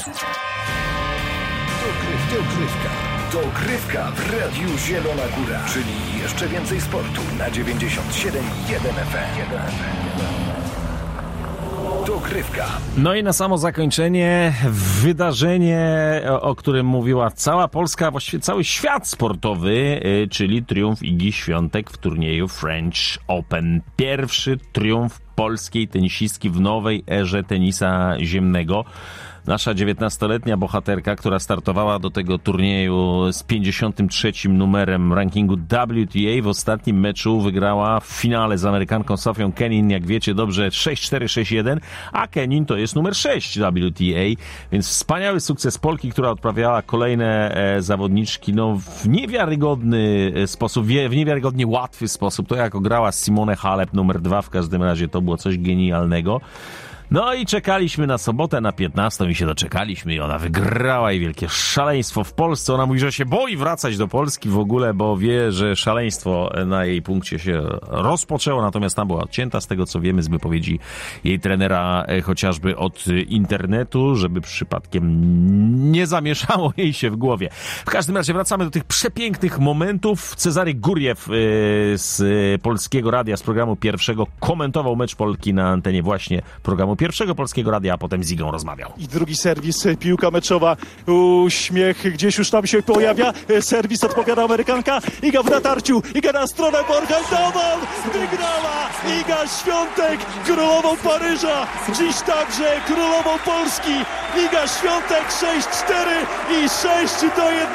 Dogrywka w Radiu Zielona Góra, czyli jeszcze więcej sportu na 97,1 FM. Dogrywka. No i na samo zakończenie wydarzenie, o którym mówiła cała Polska, właściwie cały świat sportowy, czyli triumf Igi Świątek w turnieju French Open. Pierwszy triumf polskiej tenisistki w nowej erze tenisa ziemnego. Nasza 19-letnia bohaterka, która startowała do tego turnieju z 53. numerem rankingu WTA, w ostatnim meczu wygrała w finale z Amerykanką Sofią Kenin, jak wiecie dobrze, 6-4, 6-1, a Kenin to jest numer 6 WTA, więc wspaniały sukces Polki, która odprawiała kolejne zawodniczki w niewiarygodny sposób, w niewiarygodnie łatwy sposób. To jak grała Simone Halep numer 2, w każdym razie to było coś genialnego. No i czekaliśmy na sobotę na 15 i się doczekaliśmy i ona wygrała i wielkie szaleństwo w Polsce. Ona mówi, że się boi wracać do Polski w ogóle, bo wie, że szaleństwo na jej punkcie się rozpoczęło, natomiast tam była odcięta z tego, co wiemy z wypowiedzi jej trenera, chociażby od internetu, żeby przypadkiem nie zamieszało jej się w głowie. W każdym razie wracamy do tych przepięknych momentów. Cezary Gurjew z Polskiego Radia, z programu Pierwszego, komentował mecz Polki na antenie właśnie programu Pierwszego Polskiego Radia, a potem z Igą rozmawiał. I drugi serwis, piłka meczowa, uśmiech gdzieś już tam się pojawia, serwis odpowiada Amerykanka, Iga w natarciu, Iga na stronę Borgheldową, wygrała Iga Świątek, królową Paryża, dziś także królową Polski, Iga Świątek 6-4 i 6-1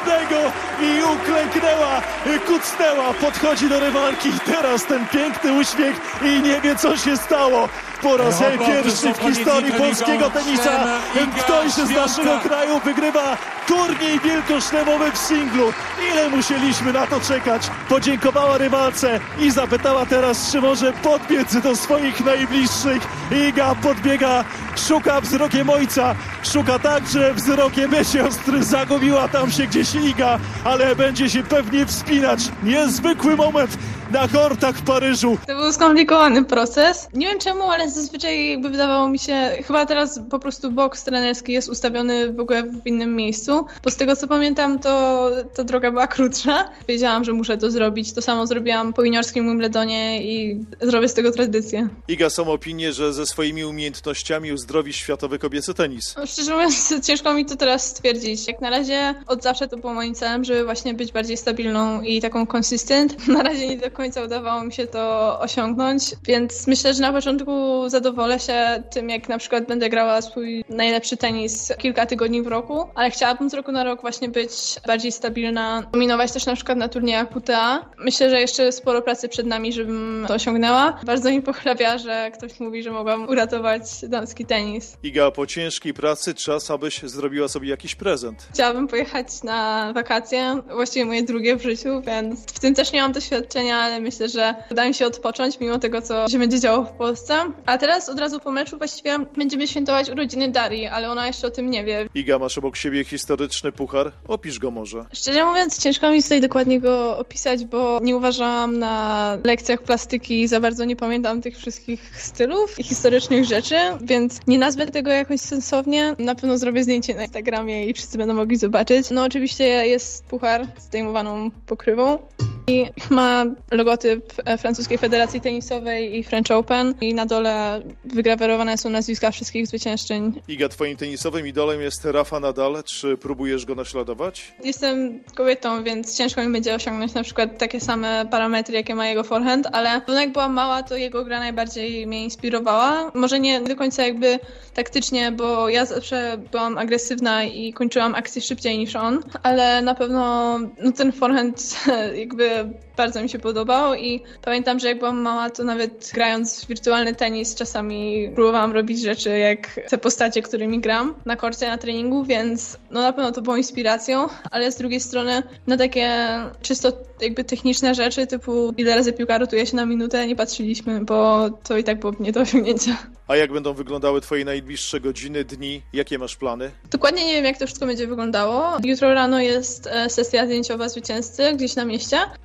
i uklęknęła, kucnęła, podchodzi do rywalki, teraz ten piękny uśmiech i nie wie, co się stało. Po raz pierwszy w historii polskiego tenisa ktoś z naszego kraju wygrywa turniej wielkoszlemowy w singlu. Ile musieliśmy na to czekać? Podziękowała rywalce i zapytała teraz, czy może podbiec do swoich najbliższych. Iga podbiega, szuka wzrokiem ojca, szuka także wzrokiem siostry. Zagubiła tam się gdzieś Iga, ale będzie się pewnie wspinać. Niezwykły moment na kortach w Paryżu. To był skomplikowany proces. Nie wiem czemu, ale zazwyczaj jakby wydawało mi się, chyba teraz po prostu boks trenerski jest ustawiony w ogóle w innym miejscu, bo z tego co pamiętam, to ta droga była krótsza. Wiedziałam, że muszę to zrobić. To samo zrobiłam po juniorskim Wimbledonie i zrobię z tego tradycję. Iga, są opinie, że ze swoimi umiejętnościami uzdrowi światowy kobiecy tenis. No, szczerze mówiąc, ciężko mi to teraz stwierdzić. Jak na razie od zawsze to było moim celem, żeby właśnie być bardziej stabilną i taką consistent. Na razie nie do końca udawało mi się to osiągnąć, więc myślę, że na początku zadowolę się tym, jak na przykład będę grała swój najlepszy tenis kilka tygodni w roku, ale chciałabym z roku na rok właśnie być bardziej stabilna, dominować też na przykład na turniejach WTA. Myślę, że jeszcze sporo pracy przed nami, żebym to osiągnęła. Bardzo mi pochlebia, że ktoś mówi, że mogłam uratować damski tenis. Iga, po ciężkiej pracy czas, abyś zrobiła sobie jakiś prezent. Chciałabym pojechać na wakacje, właściwie moje drugie w życiu, więc w tym też nie mam doświadczenia, ale myślę, że uda mi się odpocząć mimo tego, co się będzie działo w Polsce. A teraz od razu po meczu właściwie będziemy świętować urodziny Darii, ale ona jeszcze o tym nie wie. Iga, masz obok siebie historyczny puchar. Opisz go może. Szczerze mówiąc, ciężko mi tutaj dokładnie go opisać, bo nie uważałam na lekcjach plastyki, za bardzo nie pamiętam tych wszystkich stylów i historycznych rzeczy, więc nie nazwę tego jakoś sensownie. Na pewno zrobię zdjęcie na Instagramie i wszyscy będą mogli zobaczyć. No oczywiście jest puchar z zdejmowaną pokrywą i ma logotyp Francuskiej Federacji Tenisowej i French Open i na dole wygrawerowane są nazwiska wszystkich zwyciężczyń. Iga, twoim tenisowym idolem jest Rafa Nadal. Czy próbujesz go naśladować? Jestem kobietą, więc ciężko mi będzie osiągnąć na przykład takie same parametry, jakie ma jego forehand, ale jak byłam mała, to jego gra najbardziej mnie inspirowała. Może nie do końca jakby taktycznie, bo ja zawsze byłam agresywna i kończyłam akcję szybciej niż on, ale na pewno ten forehand jakby bardzo mi się podobał i pamiętam, że jak byłam mała, to nawet grając w wirtualny tenis czasami próbowałam robić rzeczy jak te postacie, którymi gram na korcie, na treningu, więc na pewno to było inspiracją, ale z drugiej strony na takie czysto jakby techniczne rzeczy typu ile razy piłka rotuje się na minutę nie patrzyliśmy, bo to i tak było nie do osiągnięcia. A jak będą wyglądały twoje najbliższe godziny, dni? Jakie masz plany? Dokładnie nie wiem, jak to wszystko będzie wyglądało. Jutro rano jest sesja zdjęciowa zwycięzcy gdzieś na mieście, więc będą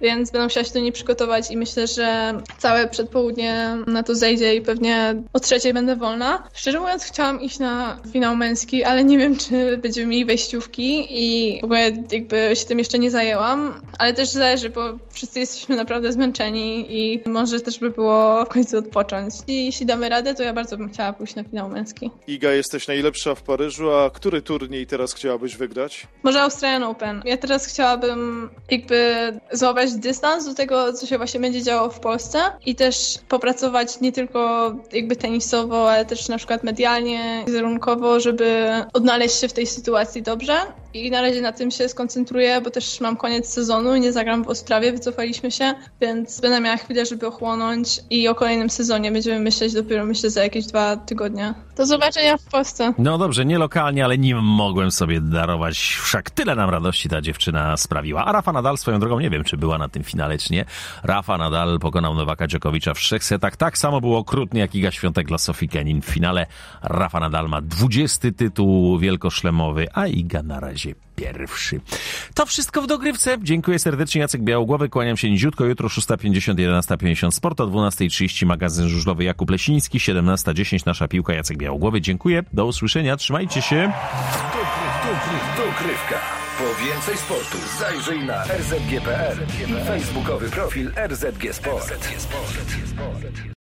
będę musiała się do niej przygotować i myślę, że całe przedpołudnie na to zejdzie i pewnie o 3:00 będę wolna. Szczerze mówiąc, chciałam iść na finał męski, ale nie wiem, czy będziemy mieli wejściówki i w ogóle jakby się tym jeszcze nie zajęłam, ale też zależy, bo wszyscy jesteśmy naprawdę zmęczeni i może też by było w końcu odpocząć. I jeśli damy radę, to ja bardzo bym chciała pójść na finał męski. Iga, jesteś najlepsza w Paryżu, a który turniej teraz chciałabyś wygrać? Może Australian Open. Ja teraz chciałabym jakby złapać dystans do tego, co się właśnie będzie działo w Polsce i też popracować nie tylko jakby tenisowo, ale też na przykład medialnie, wizerunkowo, żeby odnaleźć się w tej sytuacji dobrze. I na razie na tym się skoncentruję, bo też mam koniec sezonu i nie zagram w Ostrawie, wycofaliśmy się, więc będę miała chwilę, żeby ochłonąć i o kolejnym sezonie będziemy myśleć dopiero, myślę, za jakieś 2 tygodnie. Do zobaczenia w Polsce. No dobrze, nie lokalnie, ale nie mogłem sobie darować, wszak tyle nam radości ta dziewczyna sprawiła. A Rafa Nadal swoją drogą, nie wiem, czy była na tym finale, czy nie. Rafa Nadal pokonał Nowaka Dżokowicza w 3 setach. Tak samo było okrutnie jak Iga Świątek dla Sofii Kenin w finale. Rafa Nadal ma 20. tytuł wielkoszlemowy, a Iga na razie pierwszy. To wszystko w dogrywce. Dziękuję serdecznie, Jacek Białogłowy. Kłaniam się niziutko. Jutro 6:50, 11:50 Sport, o 12:30 magazyn żużlowy Jakub Lesiński, 17:10 Nasza Piłka, Jacek Białogłowy. Dziękuję. Do usłyszenia. Trzymajcie się. Dogrywka. Po więcej sportu zajrzyj na rzg.pl i facebookowy profil RZG Sport.